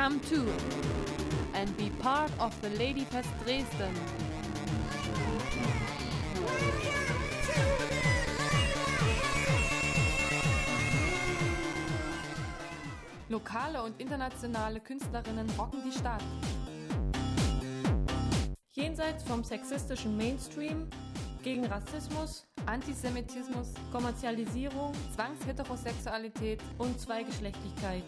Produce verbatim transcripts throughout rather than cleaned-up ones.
Come to and be part of the Ladyfest Dresden. Lokale und internationale Künstlerinnen rocken die Stadt. Jenseits vom sexistischen Mainstream, gegen Rassismus, Antisemitismus, Kommerzialisierung, Zwangsheterosexualität und Zweigeschlechtlichkeit.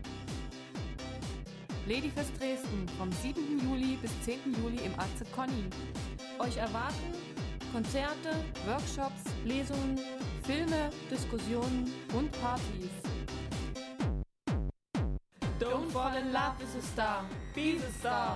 Ladyfest Dresden vom siebten Juli bis zehnten Juli im A Z Conny. Euch erwarten Konzerte, Workshops, Lesungen, Filme, Diskussionen und Partys. Don't fall in love with a star, be the star.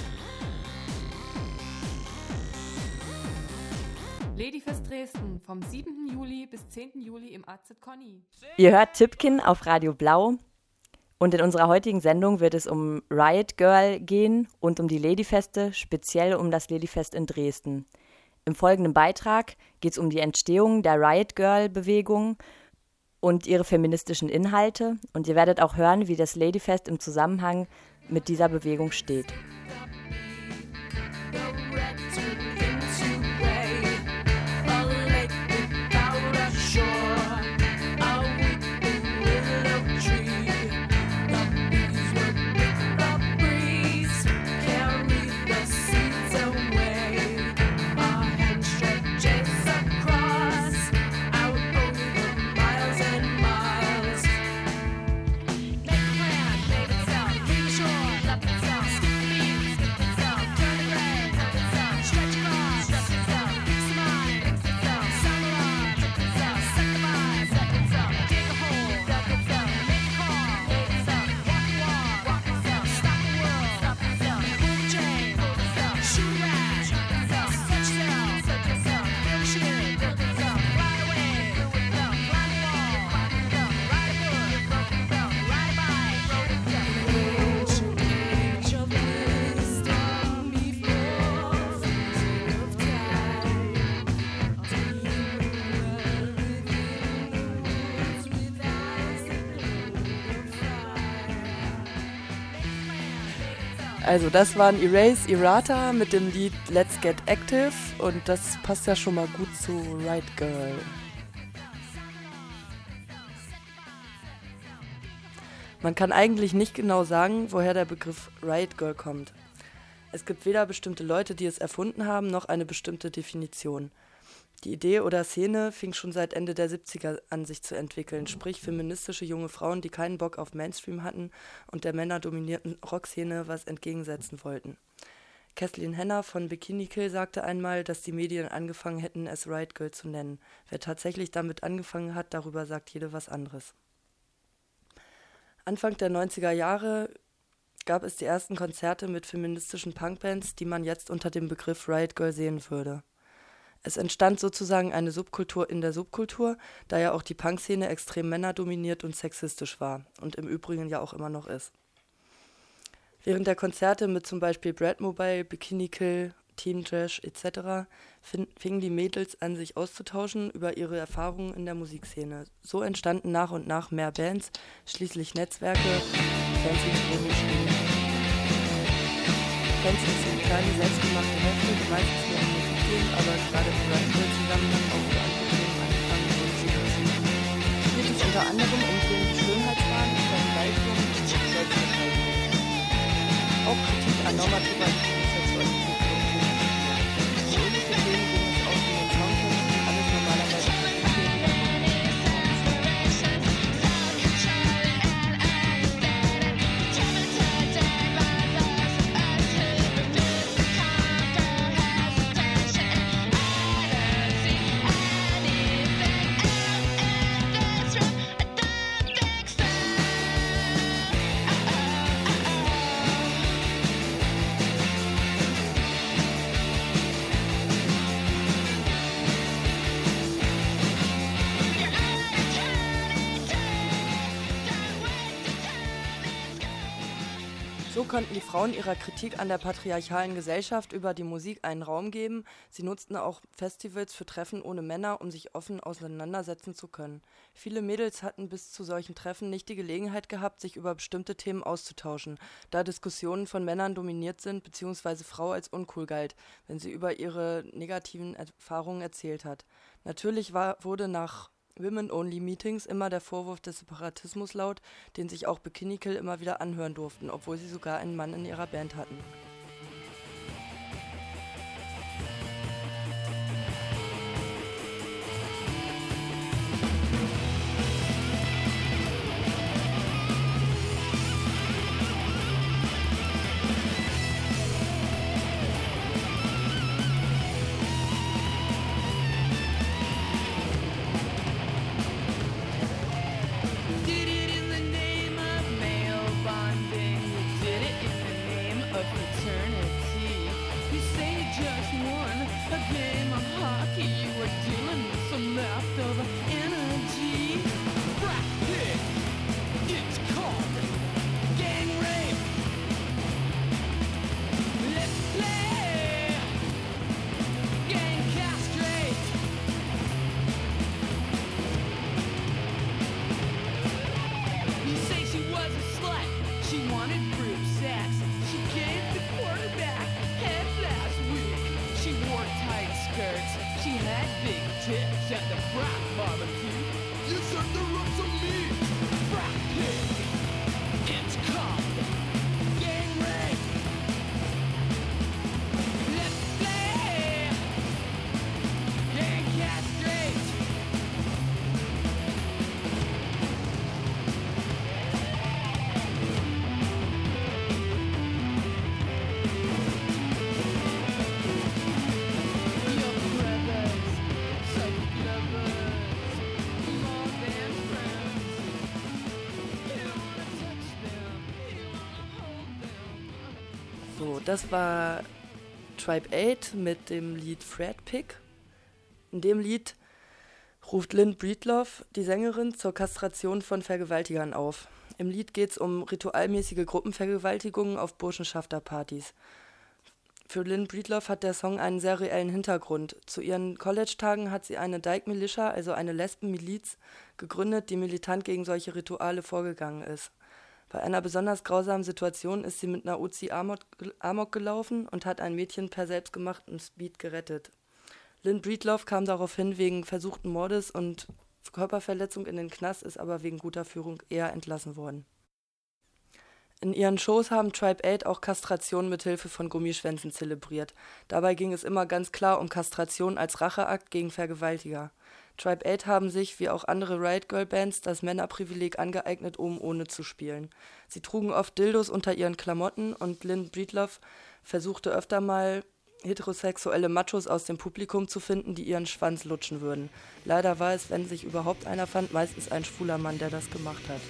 Ladyfest Dresden vom siebten Juli bis zehnten Juli im A Z Conny. Ihr hört Tippkin auf Radio Blau und in unserer heutigen Sendung wird es um Riot Girl gehen und um die Ladyfeste, speziell um das Ladyfest in Dresden. Im folgenden Beitrag geht es um die Entstehung der Riot Girl Bewegung und ihre feministischen Inhalte und ihr werdet auch hören, wie das Ladyfest im Zusammenhang mit dieser Bewegung steht. Also das waren Erase Errata mit dem Lied Let's Get Active und das passt ja schon mal gut zu Riot Girl. Man kann eigentlich nicht genau sagen, woher der Begriff Riot Girl kommt. Es gibt weder bestimmte Leute, die es erfunden haben, noch eine bestimmte Definition. Die Idee oder Szene fing schon seit Ende der siebziger an sich zu entwickeln, sprich feministische junge Frauen, die keinen Bock auf Mainstream hatten und der männerdominierten Rockszene was entgegensetzen wollten. Kathleen Henner von Bikini Kill sagte einmal, dass die Medien angefangen hätten, es Riot Girl zu nennen. Wer tatsächlich damit angefangen hat, darüber sagt jede was anderes. Anfang der neunziger Jahre gab es die ersten Konzerte mit feministischen Punkbands, die man jetzt unter dem Begriff Riot Girl sehen würde. Es entstand sozusagen eine Subkultur in der Subkultur, da ja auch die Punkszene extrem männerdominiert und sexistisch war und im Übrigen ja auch immer noch ist. Während der Konzerte mit zum Beispiel Bradmobile, Bikini Kill, Team Trash et cetera fingen die Mädels an, sich auszutauschen über ihre Erfahrungen in der Musikszene. So entstanden nach und nach mehr Bands, schließlich Netzwerke, Fancy geschrieben. Fancy sind kleine, selbstgemachte Hefte, die meistens nur um Musik gehen, aber gerade im Riot Girl Zusammenhang auch für andere Themen angefangen wurden zu nutzen. Hier geht es unter anderem um Themen wie Schönheitswahn, Vergleichung und Selbstverteidigung. Auch Kritik an normativer Sexualität. So ähnliche Themen ging es auch in den Soundtracks, die alles normalerweise So konnten die Frauen ihrer Kritik an der patriarchalen Gesellschaft über die Musik einen Raum geben. Sie nutzten auch Festivals für Treffen ohne Männer, um sich offen auseinandersetzen zu können. Viele Mädels hatten bis zu solchen Treffen nicht die Gelegenheit gehabt, sich über bestimmte Themen auszutauschen, da Diskussionen von Männern dominiert sind bzw. Frau als uncool galt, wenn sie über ihre negativen Erfahrungen erzählt hat. Natürlich war, wurde nach Women-Only-Meetings immer der Vorwurf des Separatismus laut, den sich auch Bikini Kill immer wieder anhören durften, obwohl sie sogar einen Mann in ihrer Band hatten. So, das war Tribe Eight mit dem Lied Fred Pig. In dem Lied ruft Lynn Breedlove, die Sängerin, zur Kastration von Vergewaltigern auf. Im Lied geht es um ritualmäßige Gruppenvergewaltigungen auf Burschenschafterpartys. Für Lynn Breedlove hat der Song einen sehr reellen Hintergrund. Zu ihren College-Tagen hat sie eine Dyke Militia, also eine Lesbenmiliz, gegründet, die militant gegen solche Rituale vorgegangen ist. Bei einer besonders grausamen Situation ist sie mit einer Uzi Amok, Amok gelaufen und hat ein Mädchen per selbstgemachtem Speed gerettet. Lynn Breedlove kam daraufhin wegen versuchten Mordes und Körperverletzung in den Knast, ist aber wegen guter Führung eher entlassen worden. In ihren Shows haben Tribe Eight auch Kastration mit Hilfe von Gummischwänzen zelebriert. Dabei ging es immer ganz klar um Kastration als Racheakt gegen Vergewaltiger. Tribe Eight haben sich, wie auch andere Riot Girl Bands, das Männerprivileg angeeignet, um ohne zu spielen. Sie trugen oft Dildos unter ihren Klamotten und Lynn Breedlove versuchte öfter mal, heterosexuelle Machos aus dem Publikum zu finden, die ihren Schwanz lutschen würden. Leider war es, wenn sich überhaupt einer fand, meistens ein schwuler Mann, der das gemacht hat.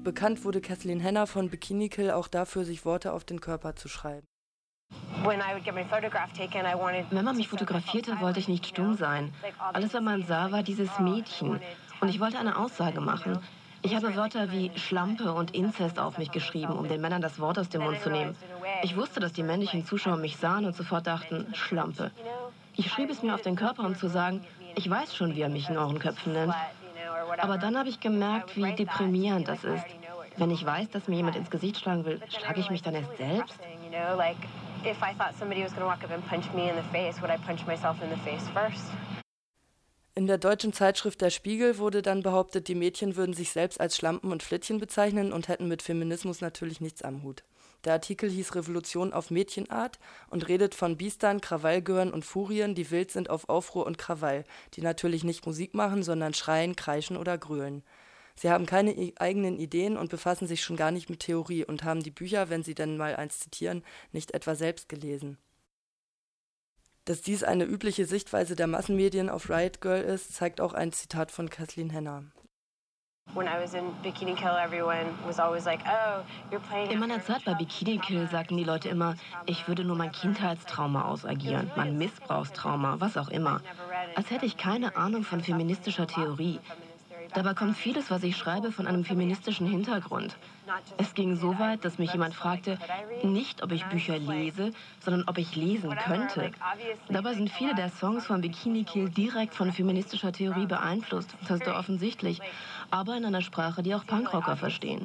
Bekannt wurde Kathleen Hanna von Bikini Kill auch dafür, sich Worte auf den Körper zu schreiben. Wenn man mich fotografierte, wollte ich nicht stumm sein. Alles, was man sah, war dieses Mädchen. Und ich wollte eine Aussage machen. Ich habe Wörter wie Schlampe und Inzest auf mich geschrieben, um den Männern das Wort aus dem Mund zu nehmen. Ich wusste, dass die männlichen Zuschauer mich sahen und sofort dachten, Schlampe. Ich schrieb es mir auf den Körper, um zu sagen, ich weiß schon, wie er mich in euren Köpfen nennt. Aber dann habe ich gemerkt, wie deprimierend das ist. Wenn ich weiß, dass mir jemand ins Gesicht schlagen will, schlage ich mich dann erst selbst? In der deutschen Zeitschrift Der Spiegel wurde dann behauptet, die Mädchen würden sich selbst als Schlampen und Flittchen bezeichnen und hätten mit Feminismus natürlich nichts am Hut. Der Artikel hieß Revolution auf Mädchenart und redet von Biestern, Krawallgören und Furien, die wild sind auf Aufruhr und Krawall, die natürlich nicht Musik machen, sondern schreien, kreischen oder grölen. Sie haben keine eigenen Ideen und befassen sich schon gar nicht mit Theorie und haben die Bücher, wenn sie denn mal eins zitieren, nicht etwa selbst gelesen. Dass dies eine übliche Sichtweise der Massenmedien auf Riot Girl ist, zeigt auch ein Zitat von Kathleen Hanna. In meiner Zeit bei Bikini Kill sagten die Leute immer, ich würde nur mein Kindheitstrauma ausagieren, mein Missbrauchstrauma, was auch immer. Als hätte ich keine Ahnung von feministischer Theorie. Dabei kommt vieles, was ich schreibe, von einem feministischen Hintergrund. Es ging so weit, dass mich jemand fragte, nicht ob ich Bücher lese, sondern ob ich lesen könnte. Dabei sind viele der Songs von Bikini Kill direkt von feministischer Theorie beeinflusst, das ist doch offensichtlich, aber in einer Sprache, die auch Punkrocker verstehen.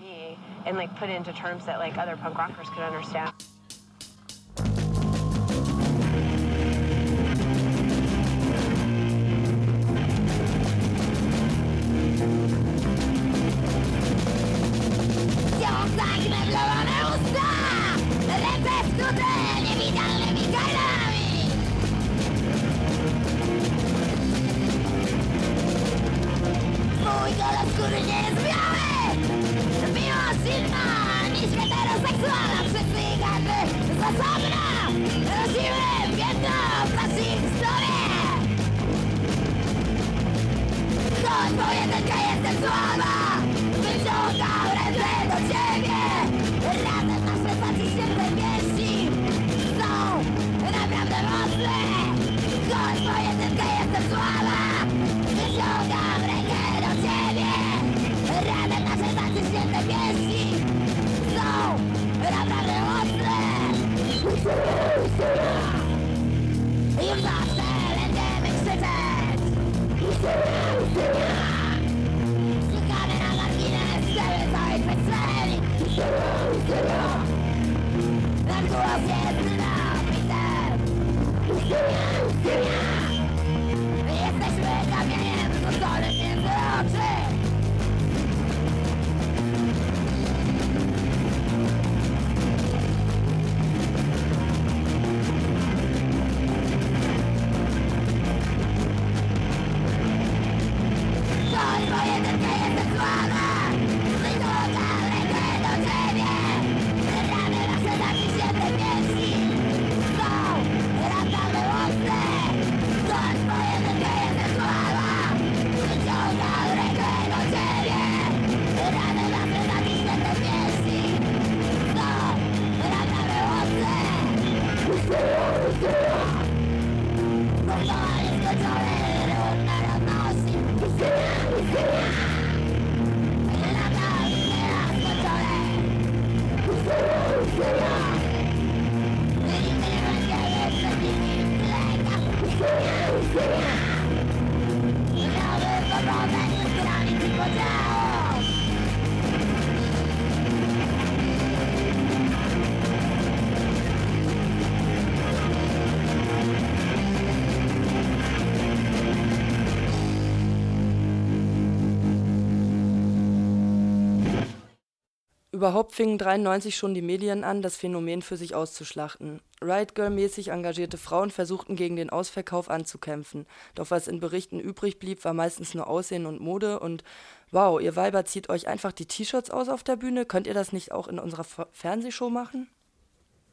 Überhaupt fingen dreiundneunzig schon die Medien an, das Phänomen für sich auszuschlachten. Riot Girl-mäßig engagierte Frauen versuchten gegen den Ausverkauf anzukämpfen. Doch was in Berichten übrig blieb, war meistens nur Aussehen und Mode und wow, ihr Weiber zieht euch einfach die T-Shirts aus auf der Bühne, könnt ihr das nicht auch in unserer F- Fernsehshow machen?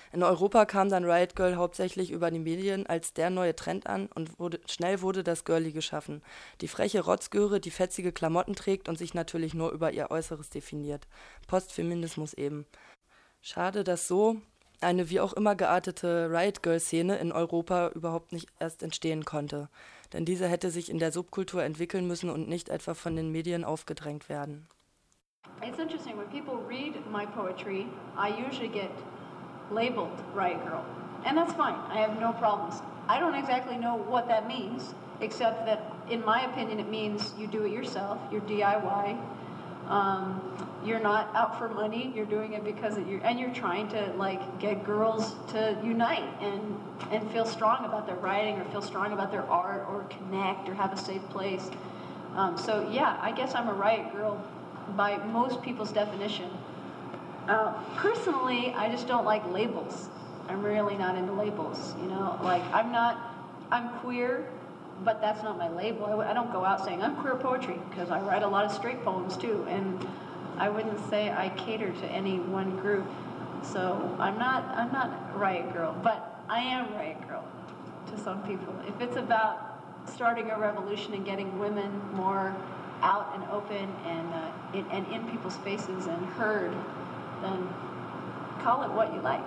In Europa kam dann Riot Grrrl hauptsächlich über die Medien als der neue Trend an und wurde, schnell wurde das Girlie geschaffen. Die freche Rotzgöre, die fetzige Klamotten trägt und sich natürlich nur über ihr Äußeres definiert. Postfeminismus eben. Schade, dass so eine wie auch immer geartete Riot Grrrl-Szene in Europa überhaupt nicht erst entstehen konnte. Denn diese hätte sich in der Subkultur entwickeln müssen und nicht etwa von den Medien aufgedrängt werden. It's interesting, when people read my poetry, I usually get labeled Riot Grrrl, and that's fine. I have no problems. I don't exactly know what that means, except that, in my opinion, it means you do it yourself, you're D I Y, um, you're not out for money, you're doing it because of you, and you're trying to like get girls to unite and and feel strong about their writing, or feel strong about their art, or connect, or have a safe place. Um, so yeah, I guess I'm a Riot Grrrl by most people's definition. Uh, personally, I just don't like labels. I'm really not into labels, you know? Like, I'm not, I'm queer, but that's not my label. I, I don't go out saying I'm queer poetry, because I write a lot of straight poems too, and I wouldn't say I cater to any one group. So I'm not, I'm not Riot Grrrl, but I am Riot Grrrl to some people. If it's about starting a revolution and getting women more out and open and, uh, in, and in people's faces and heard, then call it what you like.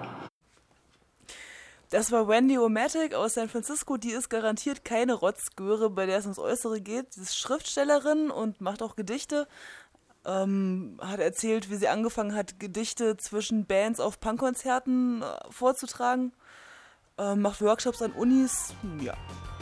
Das war Wendy Omatic aus San Francisco. Die ist garantiert keine Rotzgöre, bei der es ums Äußere geht. Sie ist Schriftstellerin und macht auch Gedichte. Ähm, hat erzählt, wie sie angefangen hat, Gedichte zwischen Bands auf Punkkonzerten äh, vorzutragen. Ähm, macht Workshops an Unis. Ja.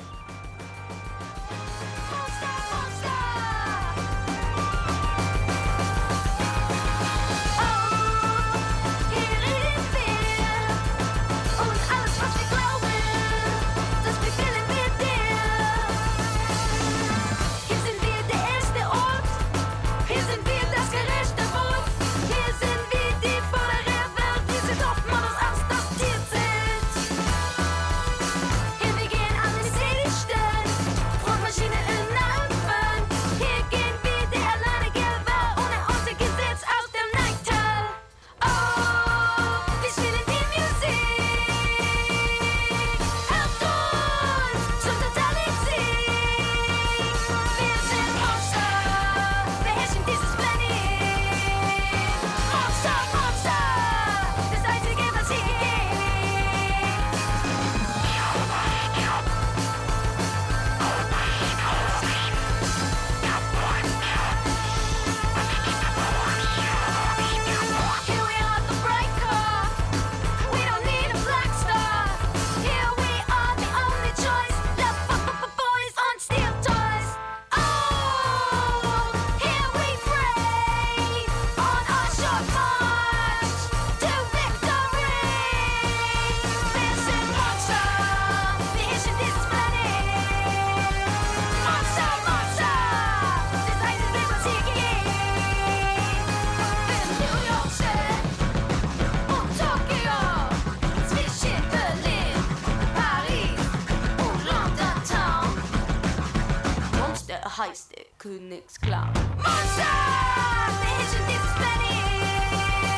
heißt der Königsclown. Monster! Mädchen, dieses Planet!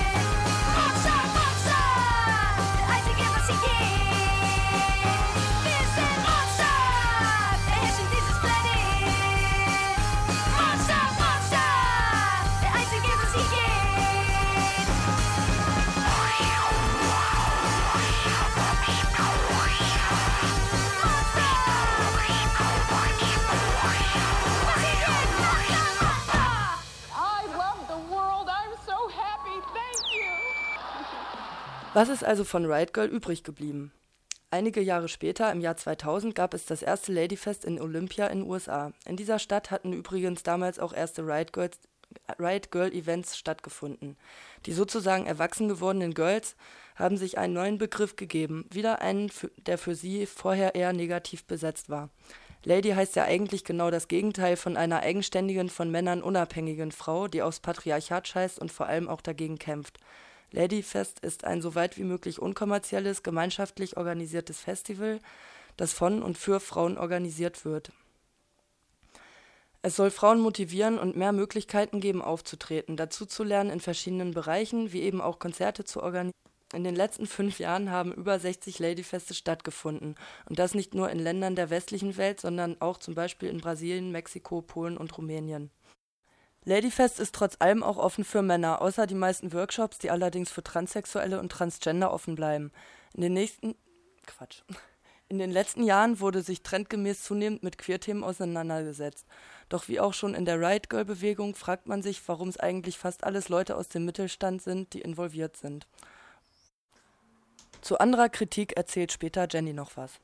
Monster, Monster! Das Einzige, was hier geht! Wir sind Monster! Beherrschen dieses Planet! Monster, Monster! Der Einzige, was hier geht! Was ist also von Riot Grrrl übrig geblieben? Einige Jahre später, im Jahr zweitausend, gab es das erste Ladyfest in Olympia in den U S A. In dieser Stadt hatten übrigens damals auch erste Riot Grrrl, Riot Grrrl Events stattgefunden. Die sozusagen erwachsen gewordenen Girls haben sich einen neuen Begriff gegeben, wieder einen, der für sie vorher eher negativ besetzt war. Lady heißt ja eigentlich genau das Gegenteil von einer eigenständigen, von Männern unabhängigen Frau, die aufs Patriarchat scheißt und vor allem auch dagegen kämpft. Ladyfest ist ein so weit wie möglich unkommerzielles, gemeinschaftlich organisiertes Festival, das von und für Frauen organisiert wird. Es soll Frauen motivieren und mehr Möglichkeiten geben, aufzutreten, dazu zu lernen in verschiedenen Bereichen, wie eben auch Konzerte zu organisieren. In den letzten fünf Jahren haben über sechzig Ladyfeste stattgefunden. Und das nicht nur in Ländern der westlichen Welt, sondern auch zum Beispiel in Brasilien, Mexiko, Polen und Rumänien. Ladyfest ist trotz allem auch offen für Männer, außer die meisten Workshops, die allerdings für Transsexuelle und Transgender offen bleiben. In den nächsten... Quatsch. In den letzten Jahren wurde sich trendgemäß zunehmend mit Queerthemen auseinandergesetzt. Doch wie auch schon in der Riot-Girl-Bewegung fragt man sich, warum es eigentlich fast alles Leute aus dem Mittelstand sind, die involviert sind. Zu anderer Kritik erzählt später Jenny noch was.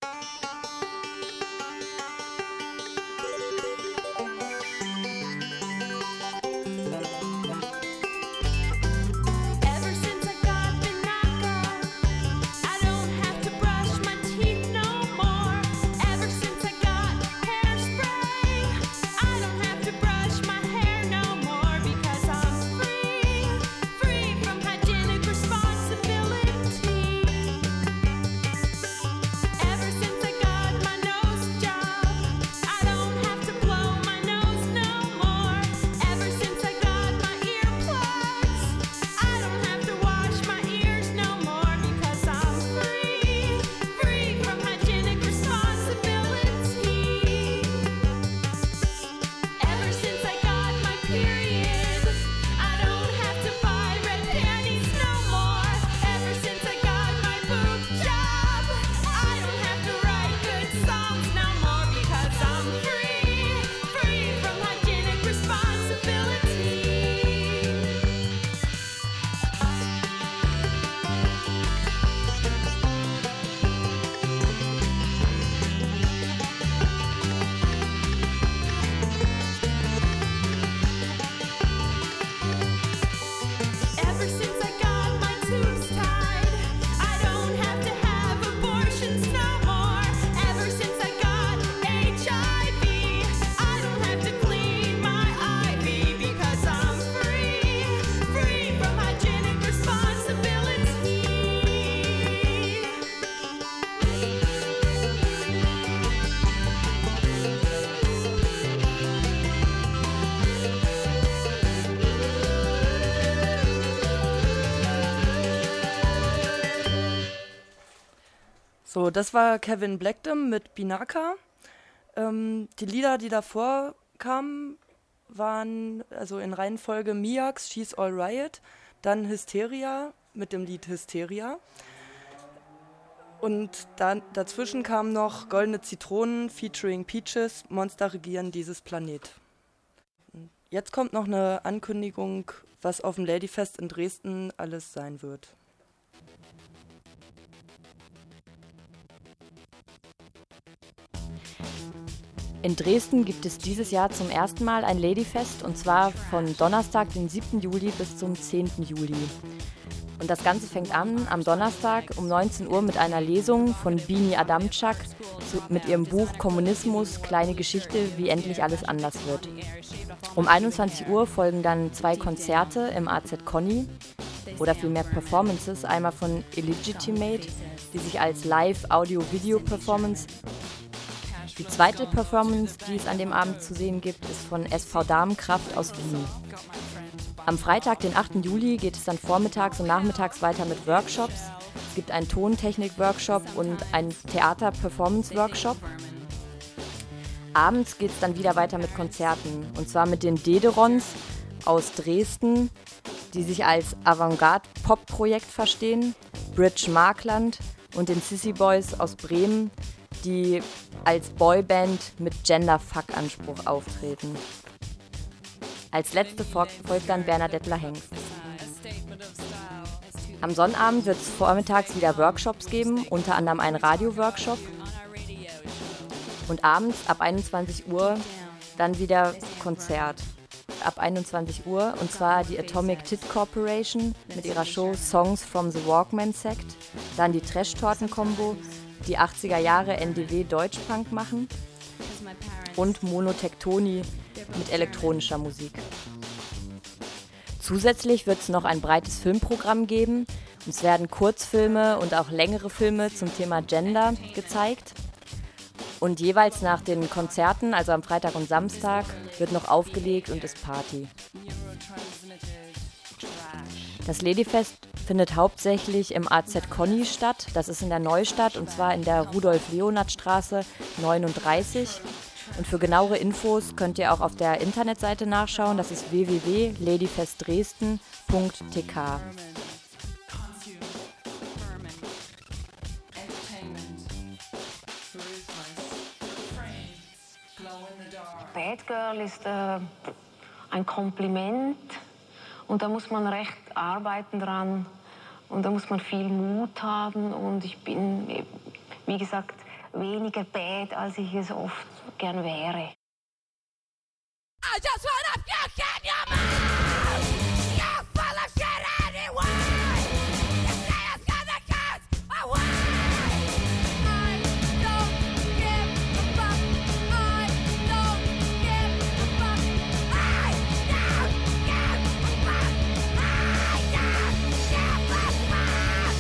So, das war Kevin Blackdom mit Binaka. Ähm, die Lieder, die davor kamen, waren also in Reihenfolge Miax, She's All Riot, dann Hysteria mit dem Lied Hysteria. Und dann, dazwischen kamen noch Goldene Zitronen featuring Peaches, Monster regieren dieses Planet. Jetzt kommt noch eine Ankündigung, was auf dem Ladyfest in Dresden alles sein wird. In Dresden gibt es dieses Jahr zum ersten Mal ein Ladyfest, und zwar von Donnerstag, den siebten Juli bis zum zehnten Juli. Und das Ganze fängt an am Donnerstag um neunzehn Uhr mit einer Lesung von Bini Adamczak zu, mit ihrem Buch Kommunismus, kleine Geschichte, wie endlich alles anders wird. Um einundzwanzig Uhr folgen dann zwei Konzerte im A Z Conny, oder vielmehr Performances, einmal von Illegitimate, die sich als Live-Audio-Video-Performance. Die zweite Performance, die es an dem Abend zu sehen gibt, ist von S V Damenkraft aus Wien. Am Freitag, den achten Juli, geht es dann vormittags und nachmittags weiter mit Workshops. Es gibt einen Tontechnik-Workshop und einen Theater-Performance-Workshop. Abends geht es dann wieder weiter mit Konzerten, und zwar mit den Dederons aus Dresden, die sich als Avantgarde-Pop-Projekt verstehen, Bridge Markland und den Sissy Boys aus Bremen, die als Boyband mit Gender-Fuck-Anspruch auftreten. Als letzte folgt dann Bernadette Lahengst. Am Sonnabend wird es vormittags wieder Workshops geben, unter anderem einen Radio-Workshop. Und abends ab einundzwanzig Uhr dann wieder Konzert. Ab einundzwanzig Uhr, und zwar die Atomic Tit Corporation mit ihrer Show Songs from the Walkman Sect, dann die Trash-Torten-Kombo, die achtziger Jahre N D W Deutschpunk machen, und Monotektoni mit elektronischer Musik. Zusätzlich wird es noch ein breites Filmprogramm geben. Es werden Kurzfilme und auch längere Filme zum Thema Gender gezeigt. Und jeweils nach den Konzerten, also am Freitag und Samstag, wird noch aufgelegt und ist Party. Das Ladyfest findet hauptsächlich im A Z Conny statt. Das ist in der Neustadt und zwar in der Rudolf-Leonhard-Straße neununddreißig. Und für genauere Infos könnt ihr auch auf der Internetseite nachschauen. Das ist w w w punkt ladyfestdresden punkt t k. Bad Girl ist äh, ein Kompliment und da muss man recht arbeiten dran und da muss man viel Mut haben und ich bin, wie gesagt, weniger bad, als ich es oft gern wäre. I just wanna kick in your mouth. You're full of shit anyway. You say it's gonna get away. I don't give a fuck. I don't give a fuck. I don't give a fuck. I don't give a fuck.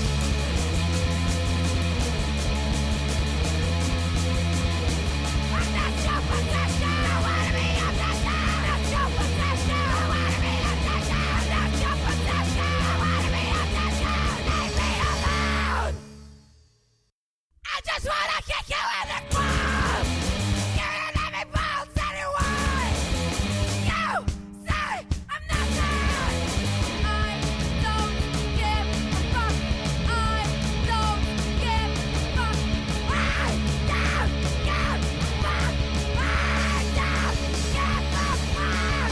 I'm not your possession. I wanna be your possession. I'm not your possession. I wanna be your possession. I'm not your possession. I wanna be your possession. Leave me alone. I just wanna kick you in the club. You don't have any balls anyway. You say I'm nothing. I don't give a fuck. I don't give a fuck. I don't give a fuck. I don't give a fuck.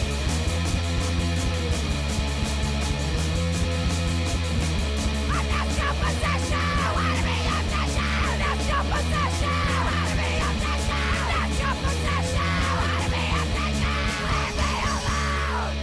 I'm not your possession. I wanna be your possession. I'm not your possession. I wanna be your possession. I'm not your possession. I wanna be your possession. Leave me alone.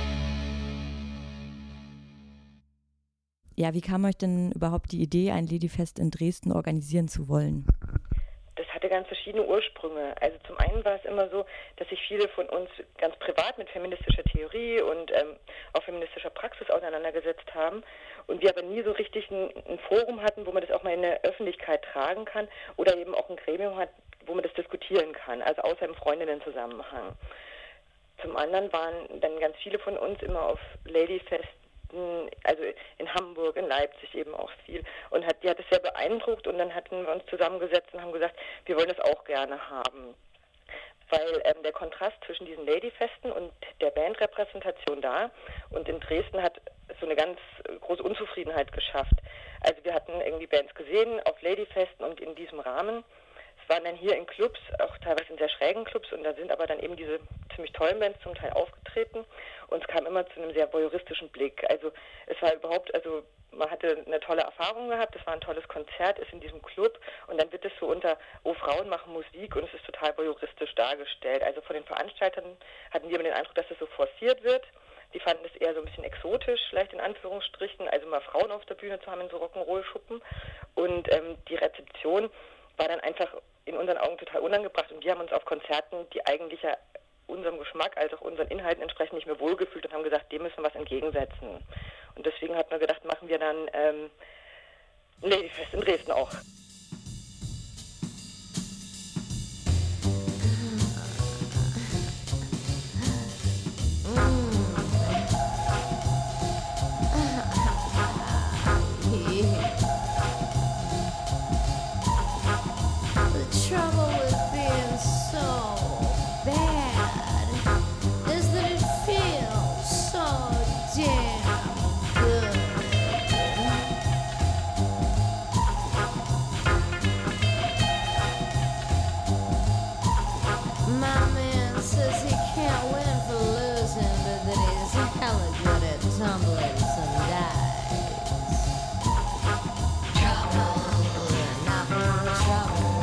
Ja, wie kam euch denn überhaupt die Idee, ein Ladyfest in Dresden organisieren zu wollen? Das hatte ganz verschiedene Ursprünge. Also zum einen war es immer so, dass sich viele von uns ganz privat mit feministischer Theorie und ähm, auch feministischer Praxis auseinandergesetzt haben und wir aber nie so richtig ein, ein Forum hatten, wo man das auch mal in der Öffentlichkeit tragen kann oder eben auch ein Gremium hat, wo man das diskutieren kann, also außer im Freundinnen-Zusammenhang. Zum anderen waren dann ganz viele von uns immer auf Ladyfesten, also in Hamburg, in Leipzig eben auch viel. Und hat, die hat es sehr beeindruckt und dann hatten wir uns zusammengesetzt und haben gesagt, wir wollen das auch gerne haben. Weil ähm, der Kontrast zwischen diesen Ladyfesten und der Bandrepräsentation da und in Dresden hat so eine ganz große Unzufriedenheit geschafft. Also wir hatten irgendwie Bands gesehen auf Ladyfesten und in diesem Rahmen. Es waren dann hier in Clubs, auch teilweise in sehr schrägen Clubs und da sind aber dann eben diese ziemlich tollen Bands zum Teil aufgetreten und es kam immer zu einem sehr voyeuristischen Blick. Also es war überhaupt, also man hatte eine tolle Erfahrung gehabt, es war ein tolles Konzert, ist in diesem Club und dann wird es so unter, oh, Frauen machen Musik und es ist total voyeuristisch dargestellt. Also von den Veranstaltern hatten wir immer den Eindruck, dass es so forciert wird. Die fanden es eher so ein bisschen exotisch, vielleicht in Anführungsstrichen, also mal Frauen auf der Bühne zu haben in so Rock'n'Roll-Schuppen und ähm, die Rezeption war dann einfach in unseren Augen total unangebracht und wir haben uns auf Konzerten, die eigentlich ja unserem Geschmack als auch unseren Inhalten entsprechend nicht mehr wohlgefühlt und haben gesagt, dem müssen wir was entgegensetzen. Und deswegen hat man gedacht, machen wir dann ähm, ein Ladyfest in Dresden auch. The trouble with being so bad is that it feels so damn good. My man says he can't win for losing, but that he's hella good at tumbling some dice. Trouble, not for trouble.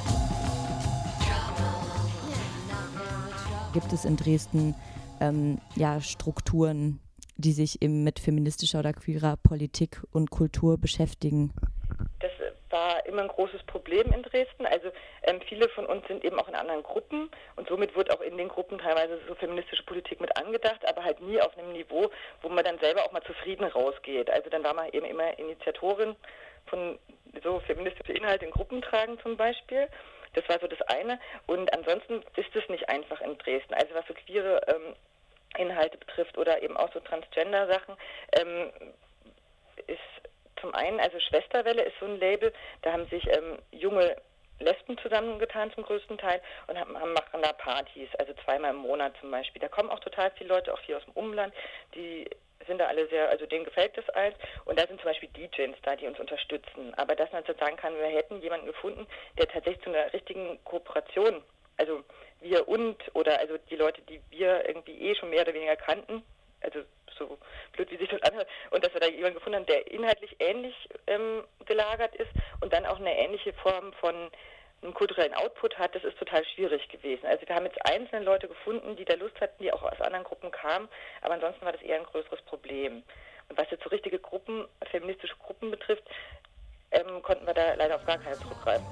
Gibt es in Dresden ähm, ja, Strukturen, die sich eben mit feministischer oder queerer Politik und Kultur beschäftigen? Das war immer ein großes Problem in Dresden. Also ähm, viele von uns sind eben auch in anderen Gruppen und somit wird auch in den Gruppen teilweise so feministische Politik mit angedacht, aber halt nie auf einem Niveau, wo man dann selber auch mal zufrieden rausgeht. Also dann war man eben immer Initiatorin von so feministische Inhalte in Gruppen tragen zum Beispiel. Das war so das eine. Und ansonsten ist es nicht einfach in Dresden. Also was so queere ähm, Inhalte betrifft oder eben auch so Transgender-Sachen, ähm, ist zum einen, also Schwesterwelle ist so ein Label, da haben sich ähm, junge Lesben zusammengetan zum größten Teil und haben, haben machen da Partys, also zweimal im Monat zum Beispiel. Da kommen auch total viele Leute, auch hier aus dem Umland, die sind da alle sehr, also denen gefällt das alles. Und da sind zum Beispiel D Js da, die uns unterstützen. Aber dass man sozusagen kann, wir hätten jemanden gefunden, der tatsächlich zu einer richtigen Kooperation, also wir und, oder also die Leute, die wir irgendwie eh schon mehr oder weniger kannten, also so blöd, wie sich das anhört, und dass wir da jemanden gefunden haben, der inhaltlich ähnlich ähm, gelagert ist und dann auch eine ähnliche Form von einem kulturellen Output hat, das ist total schwierig gewesen. Also wir haben jetzt einzelne Leute gefunden, die da Lust hatten, die auch aus anderen Gruppen kamen, aber ansonsten war das eher ein größeres Problem. Und was jetzt so richtige Gruppen, feministische Gruppen betrifft, ähm, konnten wir da leider auf gar keine zurückgreifen.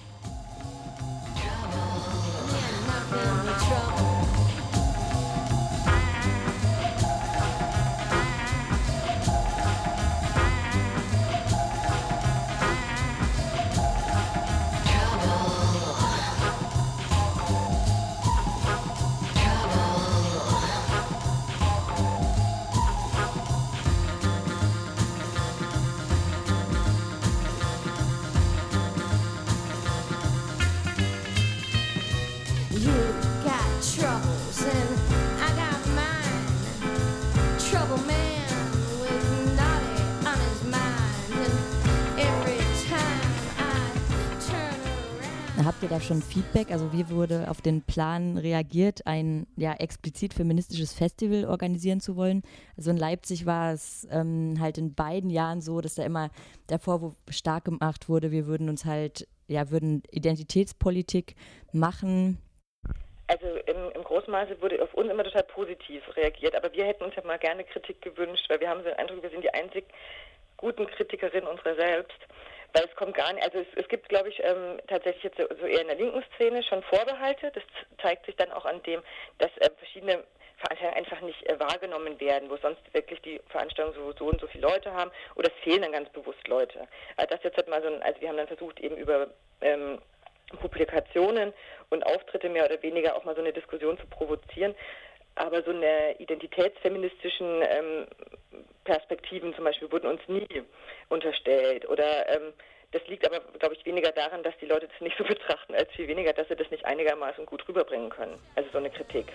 Habt ihr da schon Feedback? Also wie wurde auf den Plan reagiert, ein ja explizit feministisches Festival organisieren zu wollen? Also in Leipzig war es ähm, halt in beiden Jahren so, dass da immer der Vorwurf stark gemacht wurde, wir würden uns halt, ja, würden Identitätspolitik machen. Also im, im großen Maße wurde auf uns immer total positiv reagiert, aber wir hätten uns ja mal gerne Kritik gewünscht, weil wir haben so den Eindruck, wir sind die einzig guten Kritikerinnen unserer selbst. Weil es kommt gar nicht, also es, es gibt, glaube ich, ähm, tatsächlich jetzt so, so eher in der linken Szene schon Vorbehalte. Das zeigt sich dann auch an dem, dass äh, verschiedene Veranstaltungen einfach nicht äh, wahrgenommen werden, wo sonst wirklich die Veranstaltungen so, so und so viele Leute haben, oder es fehlen dann ganz bewusst Leute. Also das jetzt halt mal so ein, also wir haben dann versucht, eben über ähm, Publikationen und Auftritte mehr oder weniger auch mal so eine Diskussion zu provozieren. Aber so eine identitätsfeministischen ähm, Perspektiven zum Beispiel wurden uns nie unterstellt. Oder ähm, das liegt aber, glaube ich, weniger daran, dass die Leute das nicht so betrachten, als viel weniger, dass sie das nicht einigermaßen gut rüberbringen können. Also so eine Kritik.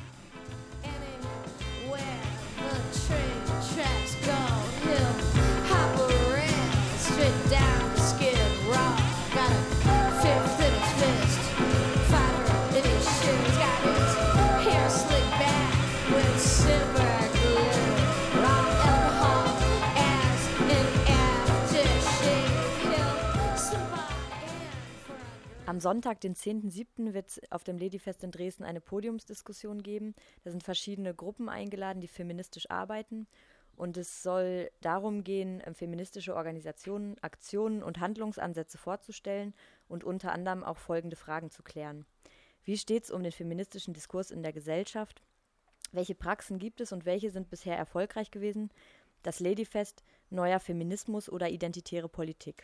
Am Sonntag, den zehnten siebten wird es auf dem Ladyfest in Dresden eine Podiumsdiskussion geben. Da sind verschiedene Gruppen eingeladen, die feministisch arbeiten. Und es soll darum gehen, feministische Organisationen, Aktionen und Handlungsansätze vorzustellen und unter anderem auch folgende Fragen zu klären. Wie steht es um den feministischen Diskurs in der Gesellschaft? Welche Praxen gibt es und welche sind bisher erfolgreich gewesen? Das Ladyfest, neuer Feminismus oder identitäre Politik?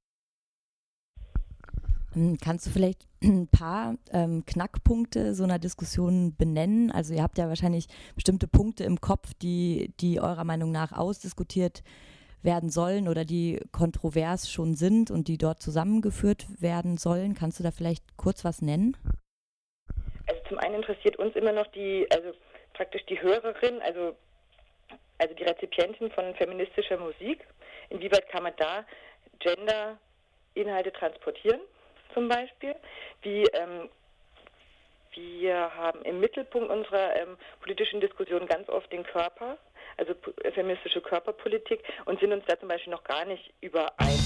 Kannst du vielleicht ein paar ähm, Knackpunkte so einer Diskussion benennen? Also ihr habt ja wahrscheinlich bestimmte Punkte im Kopf, die, die eurer Meinung nach ausdiskutiert werden sollen oder die kontrovers schon sind und die dort zusammengeführt werden sollen. Kannst du da vielleicht kurz was nennen? Also zum einen interessiert uns immer noch die, also praktisch die Hörerin, also, also die Rezipientin von feministischer Musik. Inwieweit kann man da Gender-Inhalte transportieren? Zum Beispiel, wie ähm, wir haben im Mittelpunkt unserer ähm, politischen Diskussion ganz oft den Körper, also p- feministische Körperpolitik, und sind uns da zum Beispiel noch gar nicht überein.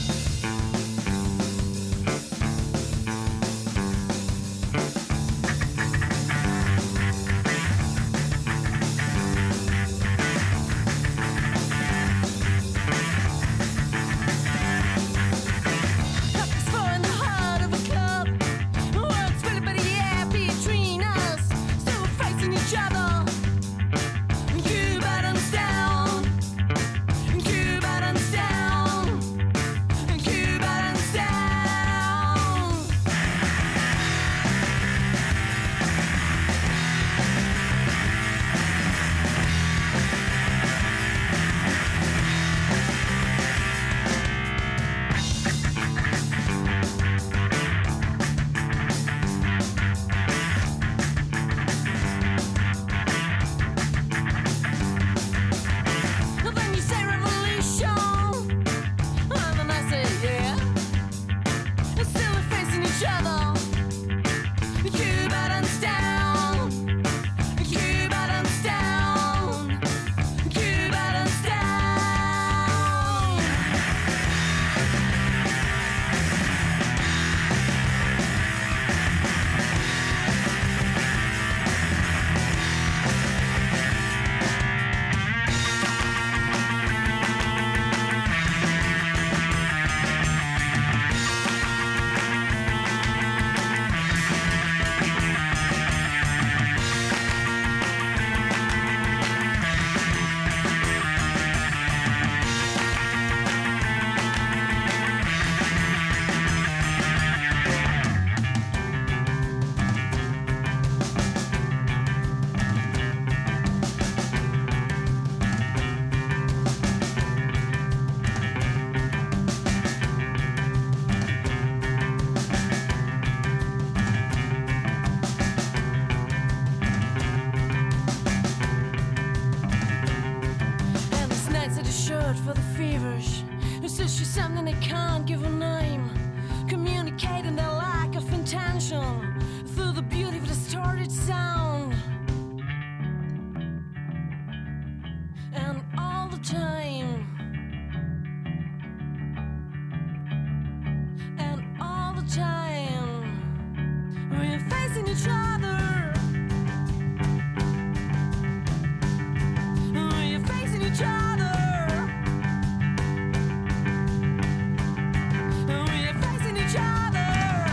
You better understand. a shirt for the feverish. Who says she's something they can't give a name? Communicating their lack of intention through the beauty of distorted sound. And all the time, and all the time, we're facing each other. We're facing each other. We're facing each other.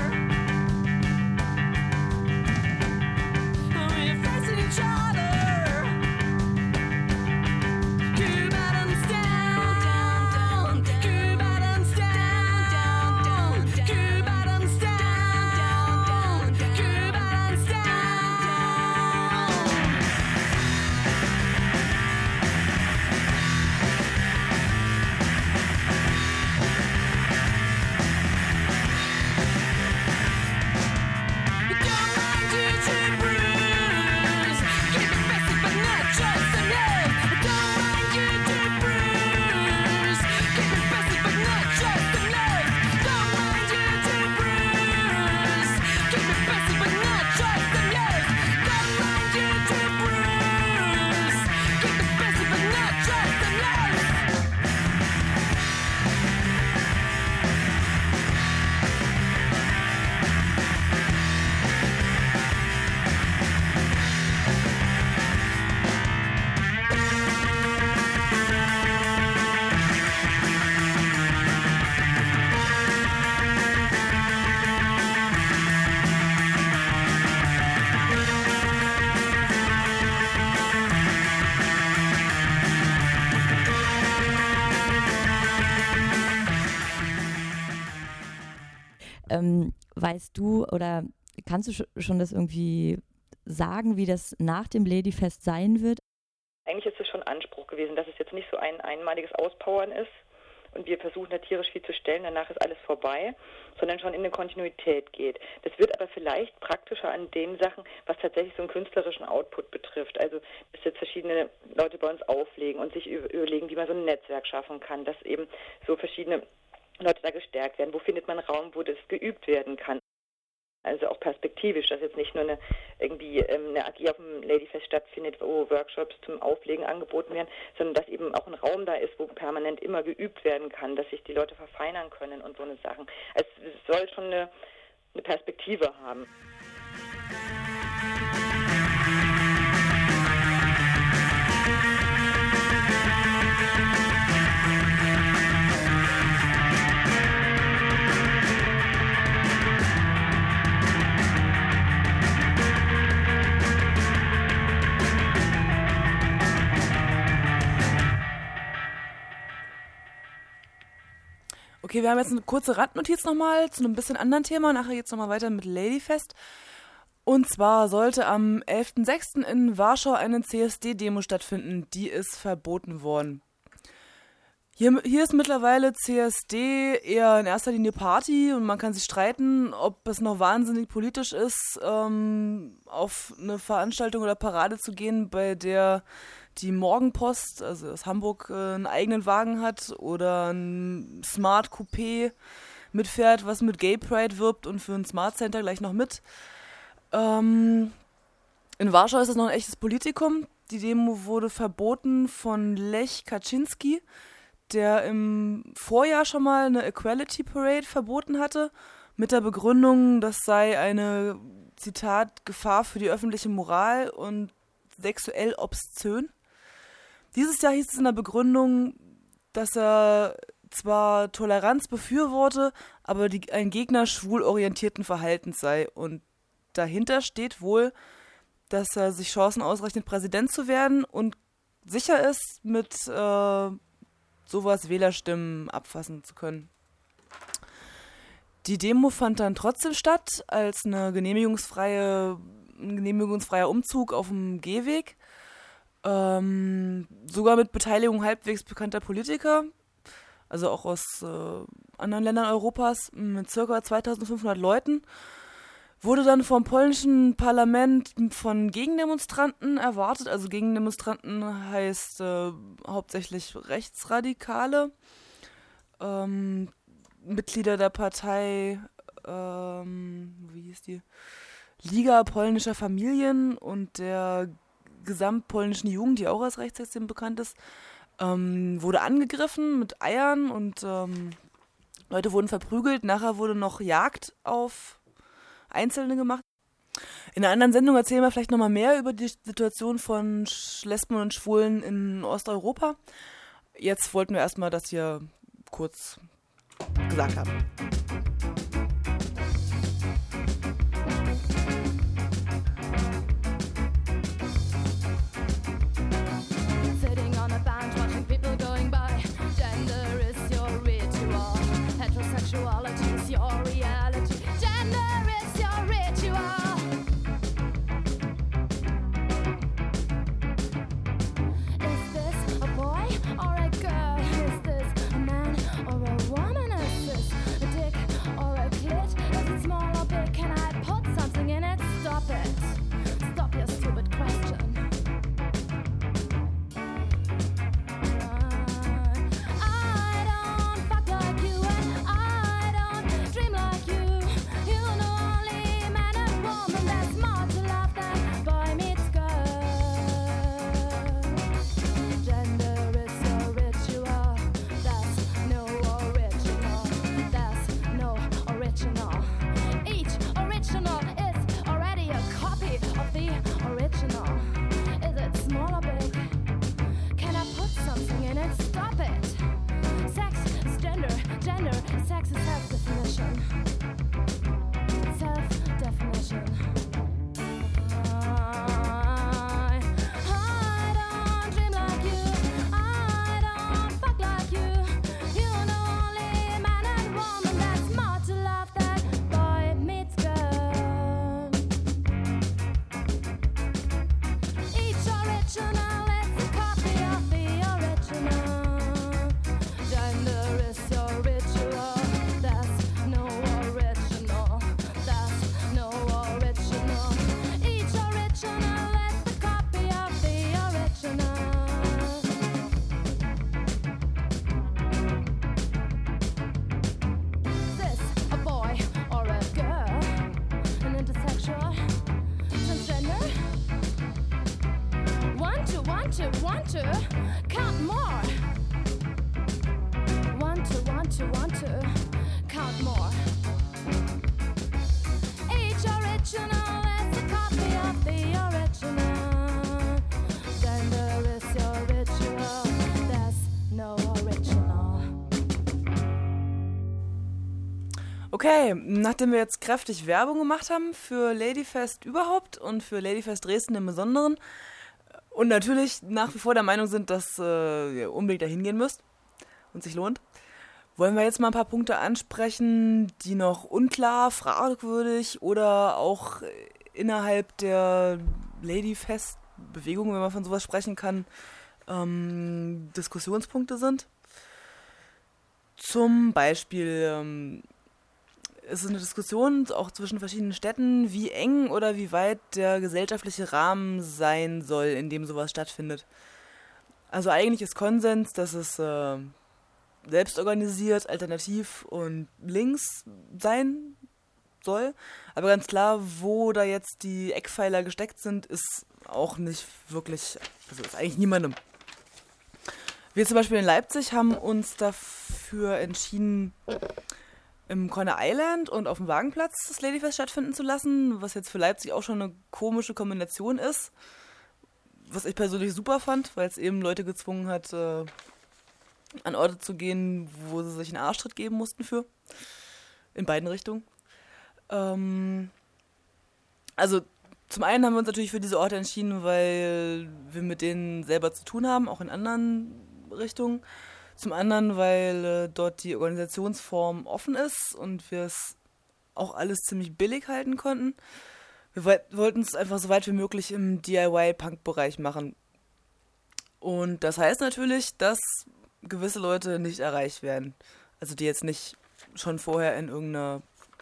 We're facing each other. Ähm, weißt du oder kannst du sch- schon das irgendwie sagen, wie das nach dem Ladyfest sein wird? Eigentlich ist es schon Anspruch gewesen, dass es jetzt nicht so ein einmaliges Auspowern ist und wir versuchen da tierisch viel zu stellen, danach ist alles vorbei, sondern schon in eine Kontinuität geht. Das wird aber vielleicht praktischer an den Sachen, was tatsächlich so einen künstlerischen Output betrifft. Also, dass jetzt verschiedene Leute bei uns auflegen und sich überlegen, wie man so ein Netzwerk schaffen kann, dass eben so verschiedene Leute da gestärkt werden. Wo findet man Raum, wo das geübt werden kann? Also auch perspektivisch, dass jetzt nicht nur eine irgendwie ähm, eine A G auf dem Ladyfest stattfindet, wo Workshops zum Auflegen angeboten werden, sondern dass eben auch ein Raum da ist, wo permanent immer geübt werden kann, dass sich die Leute verfeinern können und so eine Sachen. Also es soll schon eine, eine Perspektive haben. Okay, wir haben jetzt eine kurze Randnotiz nochmal zu einem bisschen anderen Thema. Nachher geht es nochmal weiter mit Ladyfest. Und zwar sollte am elften sechsten in Warschau eine C S D-Demo stattfinden. Die ist verboten worden. Hier, hier ist mittlerweile C S D eher in erster Linie Party und man kann sich streiten, ob es noch wahnsinnig politisch ist, ähm, auf eine Veranstaltung oder Parade zu gehen, bei der die Morgenpost, also aus Hamburg, äh, einen eigenen Wagen hat oder ein Smart Coupé mitfährt, was mit Gay Pride wirbt und für ein Smart Center gleich noch mit. Ähm, in Warschau ist es noch ein echtes Politikum. Die Demo wurde verboten von Lech Kaczynski, der im Vorjahr schon mal eine Equality Parade verboten hatte, mit der Begründung, das sei eine, Zitat, Gefahr für die öffentliche Moral und sexuell obszön. Dieses Jahr hieß es in der Begründung, dass er zwar Toleranz befürworte, aber die, ein Gegner schwul orientierten Verhaltens sei. Und dahinter steht wohl, dass er sich Chancen ausrechnet, Präsident zu werden und sicher ist, mit äh, sowas Wählerstimmen abfassen zu können. Die Demo fand dann trotzdem statt, als eine genehmigungsfreie, ein genehmigungsfreier Umzug auf dem Gehweg. Ähm, sogar mit Beteiligung halbwegs bekannter Politiker, also auch aus äh, anderen Ländern Europas, mit ca. zweitausendfünfhundert Leuten. Wurde dann vom polnischen Parlament von Gegendemonstranten erwartet. Also Gegendemonstranten heißt äh, hauptsächlich Rechtsradikale, ähm, Mitglieder der Partei, ähm, wie hieß die? Liga polnischer Familien und der gesamtpolnischen Jugend, die auch als rechtsextrem bekannt ist, ähm, wurde angegriffen mit Eiern und ähm, Leute wurden verprügelt. Nachher wurde noch Jagd auf Einzelne gemacht. In einer anderen Sendung erzählen wir vielleicht nochmal mehr über die Situation von Lesben und Schwulen in Osteuropa. Jetzt wollten wir erstmal das hier kurz gesagt haben. Sitting on a bench watching people going by. Gender is your ritual. Heterosexuality is your reality. Gender is your ritual. Is this a boy or a girl? Is this a man or a woman? Is this a dick or a clit? Is it small or big? Can I put something in it? Stop it. Stop your stupid question. I don't fuck like you and I don't dream like you. You know only man and woman. There's more to love than boy meets girl. Gender is your ritual. There's no original. There's no original. Each original is already a copy of the original. Is it small or big? Can I put something in it? Stop it. Sex is gender. Gender is sex is self-definition. Self-definition. I, I don't dream like you. I don't fuck like you. You know only man and woman. There's more to love than boy meets girl. Each original is a copy of the original. Gender is your ritual. There's no original. There's no original. Each original is a copy of the original. Is this a boy or a girl? An intersexual? Transgender? One, two, one, two, one, two. Count more. One, two, one, two, one, two. Count more. Each original is a copy of the original. Gender is your ritual. There's no original. Okay, nachdem wir jetzt kräftig Werbung gemacht haben für Ladyfest überhaupt und für Ladyfest Dresden im Besonderen und natürlich nach wie vor der Meinung sind, dass äh, ihr unbedingt dahin gehen müsst und sich lohnt, wollen wir jetzt mal ein paar Punkte ansprechen, die noch unklar, fragwürdig oder auch innerhalb der Ladyfest-Bewegung, wenn man von sowas sprechen kann, ähm, Diskussionspunkte sind. Zum Beispiel ähm, es ist eine Diskussion auch zwischen verschiedenen Städten, wie eng oder wie weit der gesellschaftliche Rahmen sein soll, in dem sowas stattfindet. Also eigentlich ist Konsens, dass es äh, selbstorganisiert, alternativ und links sein soll. Aber ganz klar, wo da jetzt die Eckpfeiler gesteckt sind, ist auch nicht wirklich, also ist eigentlich niemandem. Wir zum Beispiel in Leipzig haben uns dafür entschieden, im Corner Island und auf dem Wagenplatz das Ladyfest stattfinden zu lassen, was jetzt für Leipzig auch schon eine komische Kombination ist, was ich persönlich super fand, weil es eben Leute gezwungen hat, äh, an Orte zu gehen, wo sie sich einen Arschtritt geben mussten für, in beiden Richtungen. Ähm, also zum einen haben wir uns natürlich für diese Orte entschieden, weil wir mit denen selber zu tun haben, auch in anderen Richtungen. Zum anderen, weil äh, dort die Organisationsform offen ist und wir es auch alles ziemlich billig halten konnten. Wir we- wollten es einfach so weit wie möglich im D I Y-Punk-Bereich machen. Und das heißt natürlich, dass gewisse Leute nicht erreicht werden. Also die jetzt nicht schon vorher in irgendeiner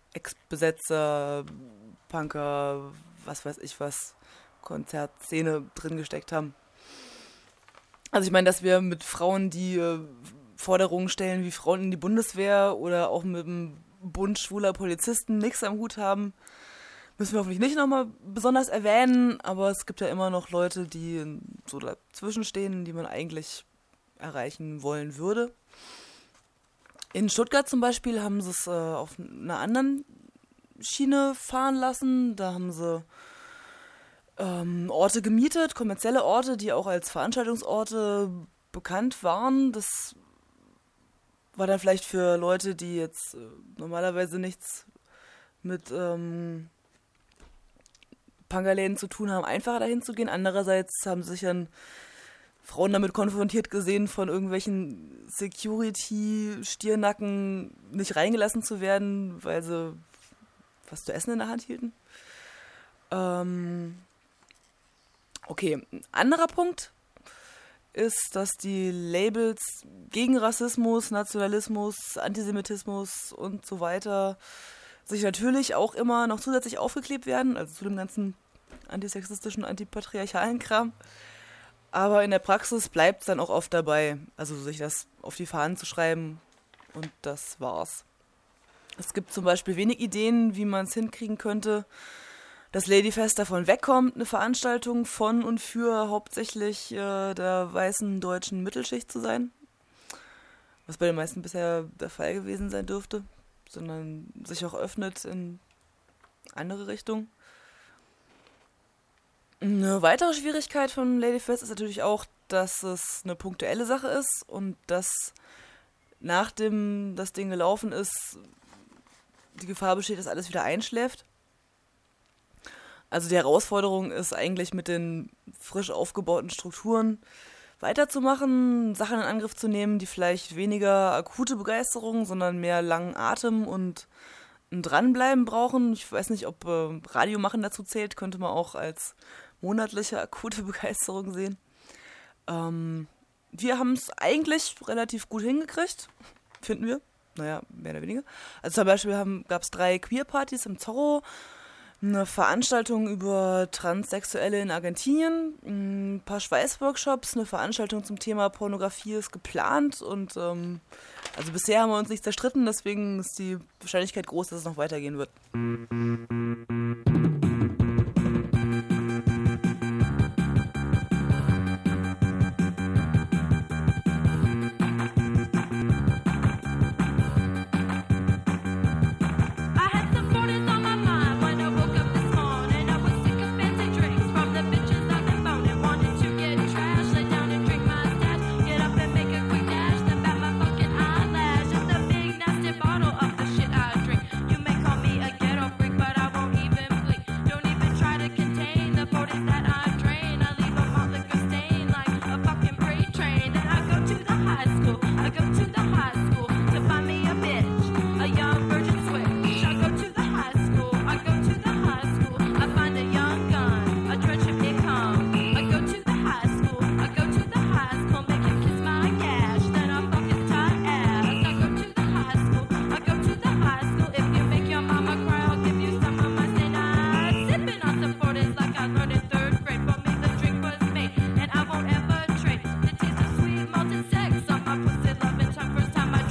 Ex-Besetzer, Punker, was weiß ich was, Konzertszene drin gesteckt haben. Also ich meine, dass wir mit Frauen, die äh, Forderungen stellen wie Frauen in die Bundeswehr oder auch mit dem Bund schwuler Polizisten nichts am Hut haben, müssen wir hoffentlich nicht nochmal besonders erwähnen, aber es gibt ja immer noch Leute, die so dazwischen stehen, die man eigentlich erreichen wollen würde. In Stuttgart zum Beispiel haben sie es äh, auf einer anderen Schiene fahren lassen. Da haben sie ähm, Orte gemietet, kommerzielle Orte, die auch als Veranstaltungsorte bekannt waren. Das war dann vielleicht für Leute, die jetzt äh, normalerweise nichts mit ähm, Punkerläden zu tun haben, einfacher dahin zu gehen. Andererseits haben sich dann Frauen damit konfrontiert gesehen, von irgendwelchen Security-Stirnacken nicht reingelassen zu werden, weil sie was zu essen in der Hand hielten. Ähm okay, ein anderer Punkt ist, dass die Labels gegen Rassismus, Nationalismus, Antisemitismus und so weiter sich natürlich auch immer noch zusätzlich aufgeklebt werden, also zu dem ganzen antisexistischen, antipatriarchalen Kram. Aber in der Praxis bleibt es dann auch oft dabei, also sich das auf die Fahnen zu schreiben und das war's. Es gibt zum Beispiel wenig Ideen, wie man es hinkriegen könnte, dass Ladyfest davon wegkommt, eine Veranstaltung von und für hauptsächlich äh, der weißen deutschen Mittelschicht zu sein, was bei den meisten bisher der Fall gewesen sein dürfte, sondern sich auch öffnet in andere Richtungen. Eine weitere Schwierigkeit von Ladyfest ist natürlich auch, dass es eine punktuelle Sache ist und dass nachdem das Ding gelaufen ist, die Gefahr besteht, dass alles wieder einschläft. Also die Herausforderung ist eigentlich mit den frisch aufgebauten Strukturen weiterzumachen, Sachen in Angriff zu nehmen, die vielleicht weniger akute Begeisterung, sondern mehr langen Atem und ein Dranbleiben brauchen. Ich weiß nicht, ob äh, Radiomachen dazu zählt, könnte man auch als monatliche akute Begeisterung sehen. Ähm, wir haben es eigentlich relativ gut hingekriegt, finden wir. Naja, mehr oder weniger. Also zum Beispiel gab es drei Queer-Partys im Zorro, eine Veranstaltung über Transsexuelle in Argentinien, ein paar Schweißworkshops, eine Veranstaltung zum Thema Pornografie ist geplant und ähm, also bisher haben wir uns nicht zerstritten, deswegen ist die Wahrscheinlichkeit groß, dass es noch weitergehen wird. First time I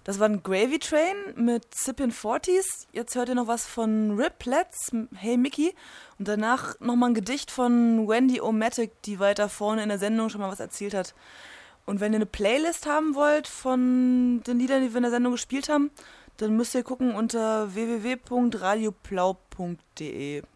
Das war ein Gravy Train mit Sippin' Forties. Jetzt hört ihr noch was von Riplets, Hey Mickey. Und danach nochmal ein Gedicht von Wendy O'Matic, die weiter vorne in der Sendung schon mal was erzählt hat. Und wenn ihr eine Playlist haben wollt von den Liedern, die wir in der Sendung gespielt haben, dann müsst ihr gucken unter w w w punkt radio blau punkt d e.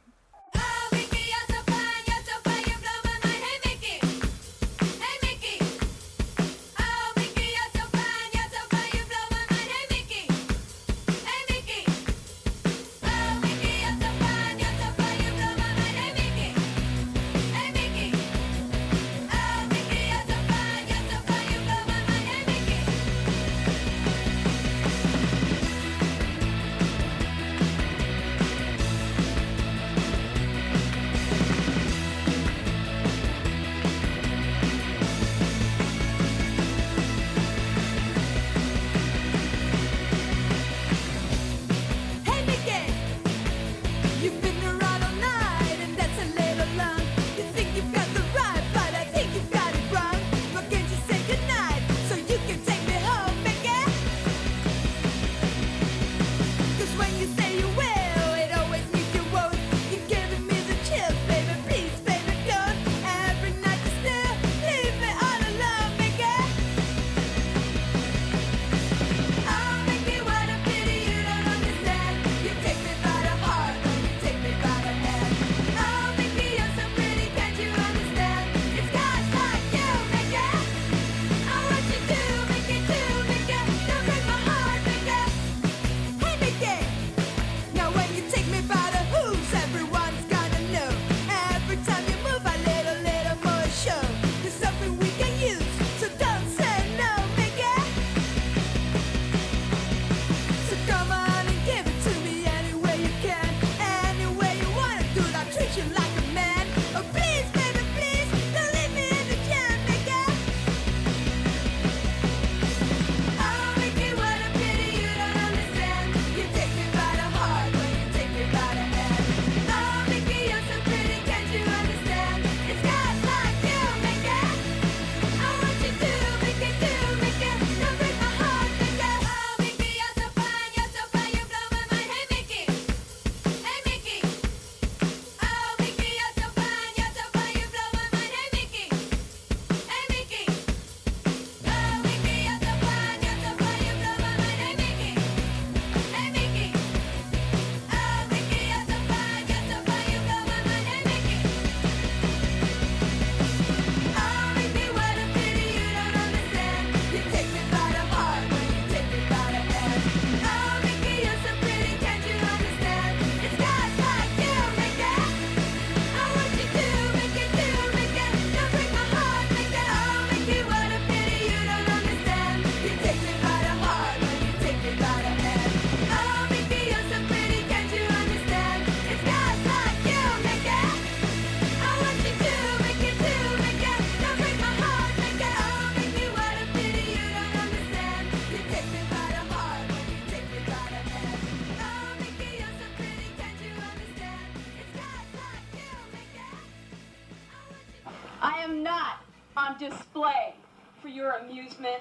I am not on display for your amusement.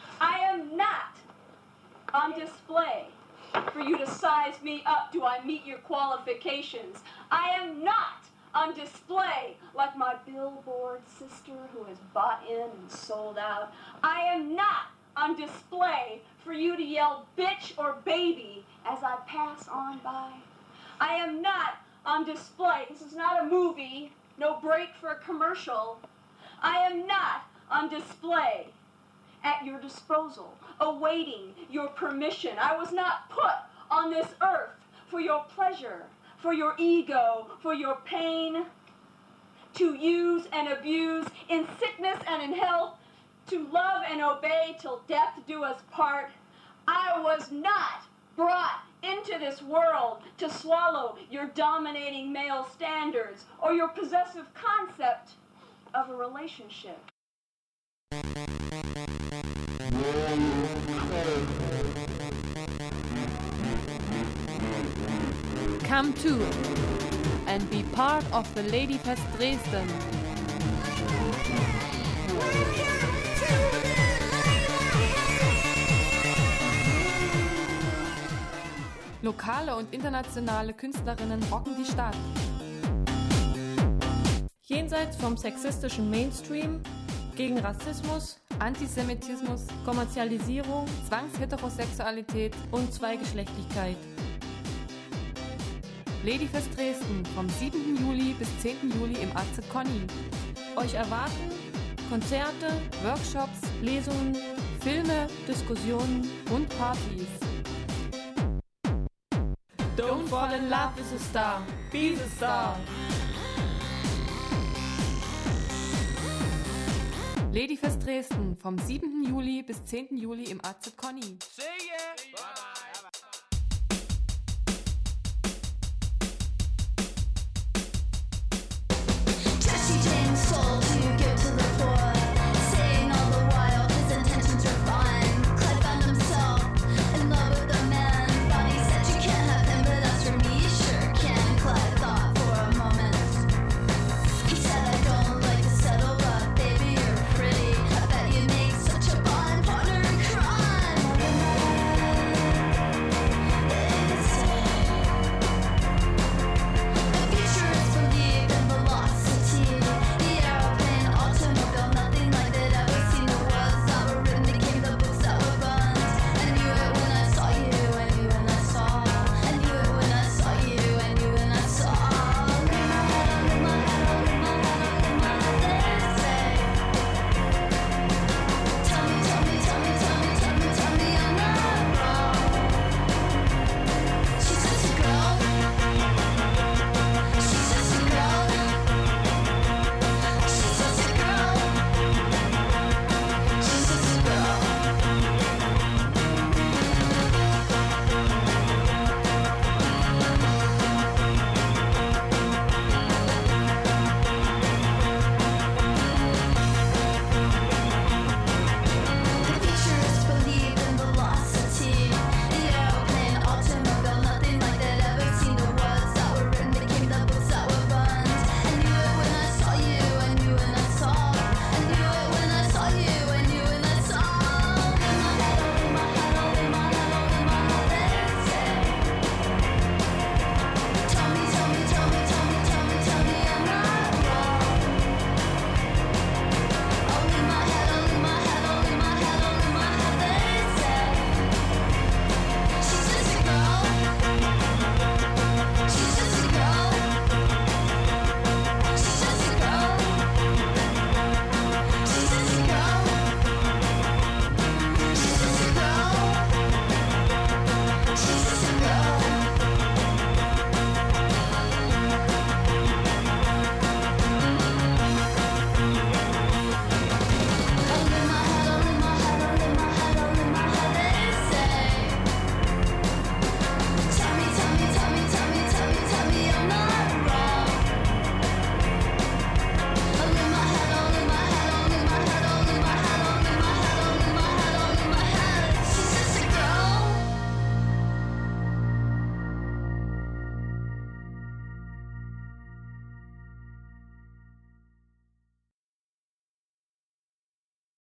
I am not on display for you to size me up. Do I meet your qualifications? I am not on display like my billboard sister who has bought in and sold out. I am not on display for you to yell bitch or baby as I pass on by. I am not on display. This is not a movie, no break for a commercial. I am not on display at your disposal, awaiting your permission. I was not put on this earth for your pleasure, for your ego, for your pain, to use and abuse in sickness and in health, to love and obey till death do us part. I was not brought into this world to swallow your dominating male standards or your possessive concept of a relationship. Come to and be part of the Ladyfest Dresden. Lokale und internationale Künstlerinnen rocken die Stadt. Jenseits vom sexistischen Mainstream, gegen Rassismus, Antisemitismus, Kommerzialisierung, Zwangsheterosexualität und Zweigeschlechtlichkeit. Ladyfest Dresden vom siebten Juli bis zehnten Juli im A Z Conny. Euch erwarten Konzerte, Workshops, Lesungen, Filme, Diskussionen und Partys. Don't fall in love with a star, be the star. Ladyfest Dresden vom siebten Juli bis zehnten Juli im A Z Conny. Sing it!